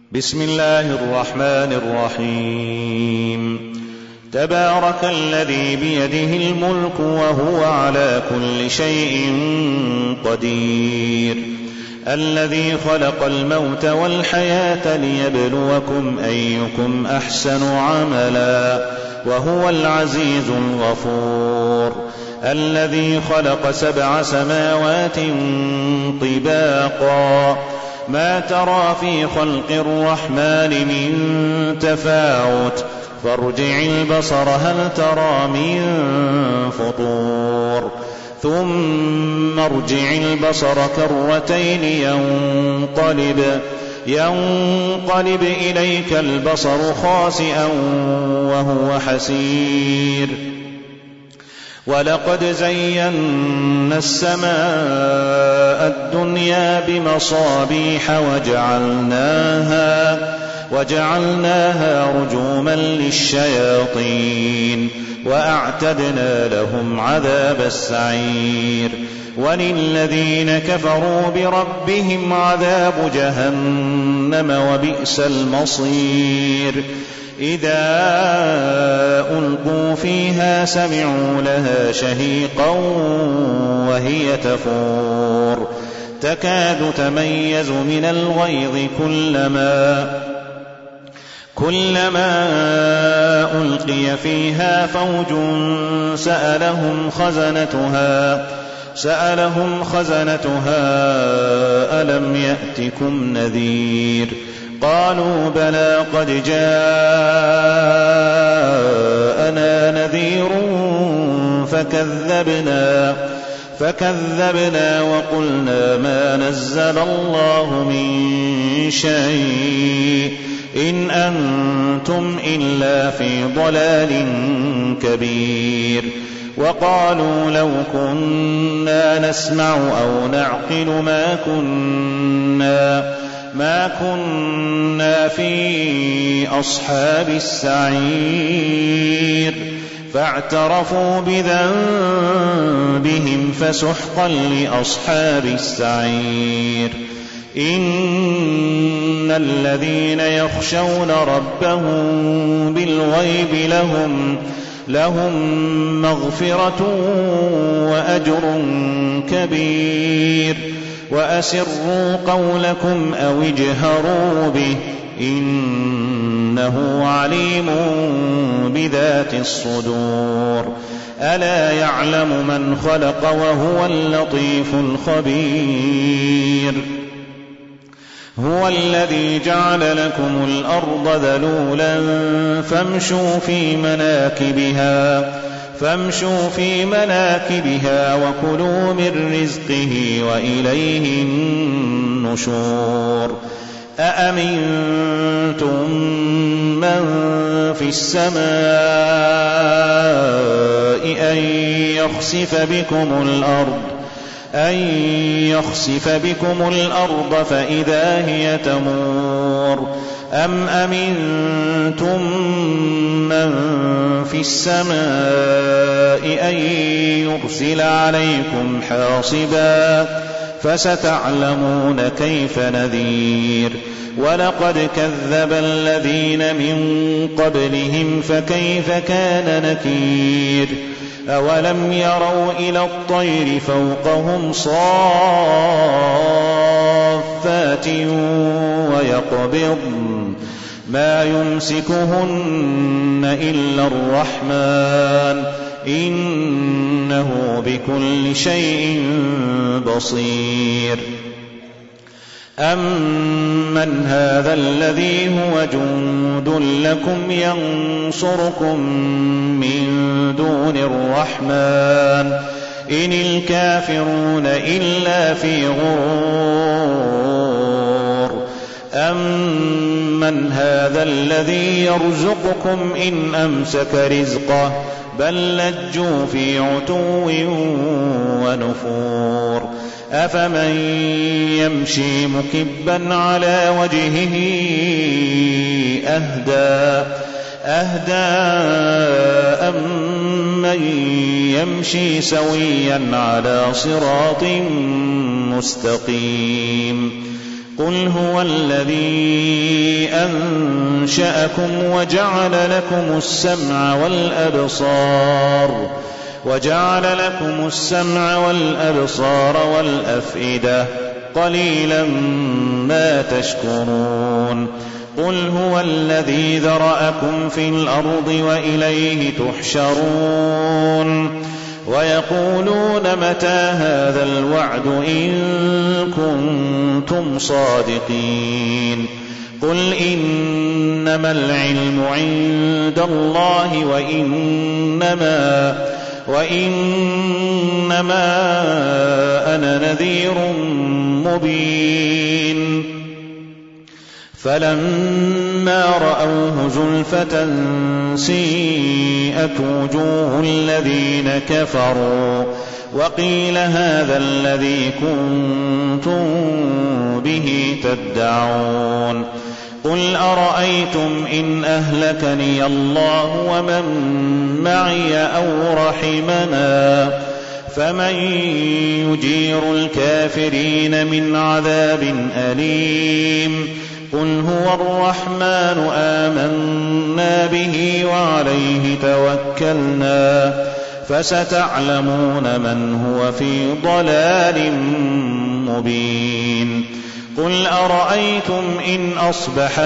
بسم الله الرحمن الرحيم. تبارك الذي بيده الملك وهو على كل شيء قدير، الذي خلق الموت والحياة ليبلوكم أيكم أحسن عملا وهو العزيز الغفور، الذي خلق 7 سماوات طباقا ما ترى في خلق الرحمن من تفاوت فارجع البصر هل ترى من فطور ثم ارجع البصر كرتين ينقلب إليك البصر خاسئا وهو حسير. ولقد زينا السماء الدنيا بمصابيح وجعلناها رجوما للشياطين وأعتدنا لهم عذاب السعير. وللذين كفروا بربهم عذاب جهنم وبئس المصير. إذا ألقوا فيها سمعوا لها شهيقا وهي تفور تكاد تميز من الغيظ كلما ألقي فيها فوج سألهم خزنتها ألم يأتكم نذير قالوا بلى قد جاءنا نذير فكذبنا وقلنا ما نزل الله من شيء إن أنتم إلا في ضلال كبير. وقالوا لو كنا نسمع أو نعقل ما كنا في أصحاب السعير فاعترفوا بذنبهم فسحقا لأصحاب السعير. إن الذين يخشون ربهم بالغيب لهم مغفرة وأجر كبير. وأسروا قولكم أو اجهروا به إنه عليم بذات الصدور. ألا يعلم من خلق وهو اللطيف الخبير. هو الذي جعل لكم الأرض ذلولا فامشوا في مناكبها وكلوا من رزقه وإليه النشور. أأمنتم من في السماء أن يخسف بكم الأرض فإذا هي تمور أم أمنتم من في السماء أن يرسل عليكم حاصبا فستعلمون كيف نذير. ولقد كذب الذين من قبلهم فكيف كان نكير. أولم يروا إلى الطير فوقهم صافات ويقبضن ما يمسكهن إلا الرحمن إنه بكل شيء بصير. أمن هذا الذي هو جند لكم ينصركم من دون الرحمن إن الكافرون إلا في غرور. أمن هذا الذي يرزقكم إن أمسك رزقه بل لجوا في عتو ونفور. أفمن يمشي مكبا على وجهه أهدى أمن يمشي سويا على صراط مستقيم. قل هو الذي أنشأكم وجعل لكم السمع والأبصار والأفئدة قليلا ما تشكرون قل هو الذي ذرأكم في الأرض وإليه تحشرون ويقولون متى هذا الوعد إن كنتم صادقين قل إنما العلم عند الله وإنما أنا نذير مبين فلما رأوه زلفة سيئت وجوه الذين كفروا وقيل هذا الذي كنتم به تدعون قل أرأيتم إن أهلكني الله ومن معي أو رحمنا فمن يجير الكافرين من عذاب أليم قل هو الرحمن آمنا به وعليه توكلنا فستعلمون من هو في ضلال مبين قل أرأيتم إن أصبح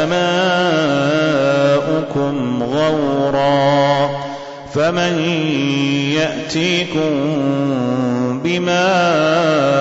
ماؤكم غورا فمن يأتيكم بماء